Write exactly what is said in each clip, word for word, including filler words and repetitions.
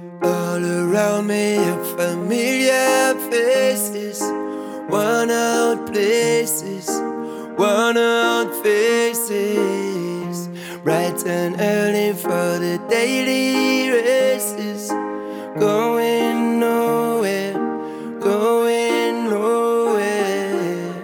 All around me are familiar faces, worn out places, worn out faces. Bright and early for the daily races, going nowhere, going nowhere.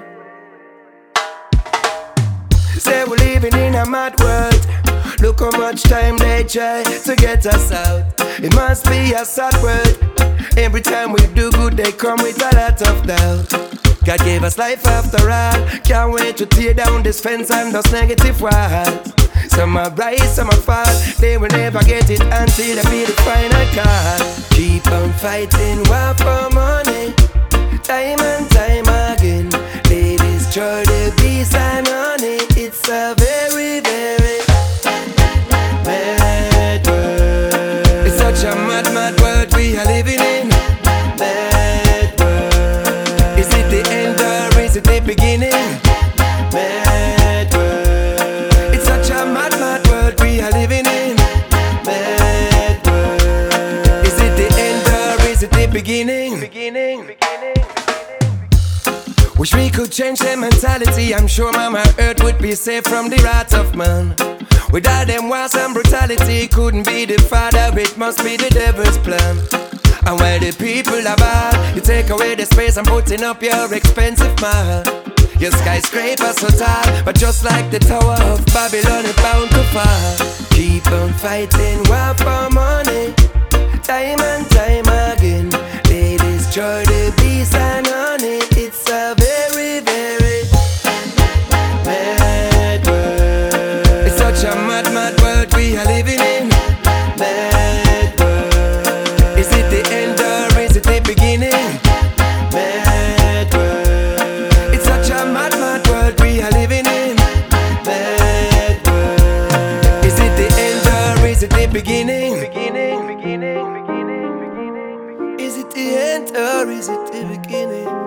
Say we're living in a mad world. Look how much time they try to get us out. It must be a sad world. Every time we do good, they come with a lot of doubt. God gave us life after all. Can't wait to tear down this fence and those negative walls. Some are rise, some are fall. They will never get it until they feel the final call. Keep on fighting, war for money, time and time again. They destroy the peace and honey. It's a very, very mad world. It's such a mad, mad world we are living in. Mad world. Is it the end or is it the beginning? Mad world. It's such a mad, mad world we are living in. Mad world. Is it the end or is it the beginning? Beginning, beginning. Wish we could change their mentality. I'm sure Mama Earth would be safe from the wrath of man. Without them wars and brutality, couldn't be the father, it must be the devil's plan. And while the people are bad, you take away the space and putting up your expensive mall. Your skyscraper so tall, but just like the Tower of Babylon, it's bound to fall. Keep on fighting, war for money, time and time again. They destroy the peace and honey. It's a very, very mad world. It's such a mad, mad world we are living in. Mad world. Is it the end or is it the beginning? Mad world. It's such a mad, mad world we are living in. Mad world. Is it the end or is it the beginning? Beginning, beginning, beginning, beginning. Is it the end or is it the beginning?